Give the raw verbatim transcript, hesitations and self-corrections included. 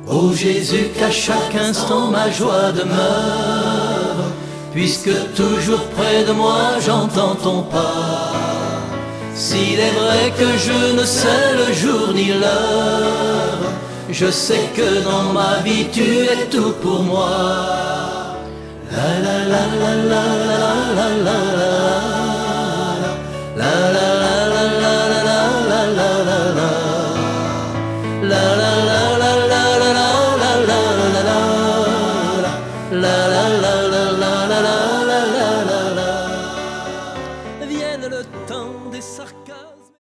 Ô Jésus, qu'à chaque instant ma joie demeure, puisque toujours près de moi j'entends ton pas. S'il est vrai que je ne sais le jour ni l'heure, je sais que dans ma vie tu es tout pour moi. La la la la la la la la la la la la la la la la la la la.